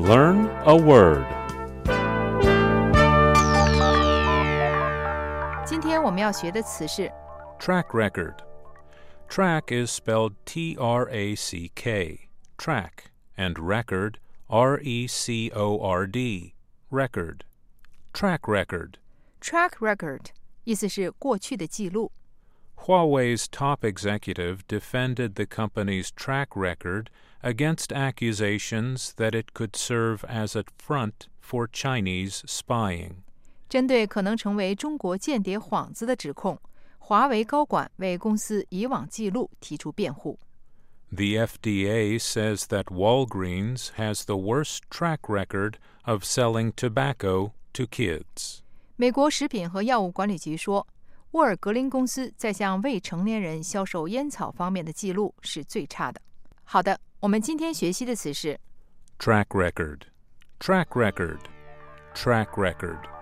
Learn a word. 今天我们要学的词是 Track record. Track is spelled T-R-A-C-K, track, and record, R-E-C-O-R-D, record. Track record. track record， 意思是过去的记录。 Huawei's top executive defended the company's track record against accusations that it could serve as a front for Chinese spying. 针对可能成为中国间谍幌子的指控，华为高管为公司以往记录提出辩护。 The FDA says that Walgreens has the worst track record of selling tobacco to kids. 美国食品和药物管理局说，沃尔格林公司在向未成年人销售烟草方面的记录是最差的。好的，我们今天学习的词是 Track record. Track record. Track record.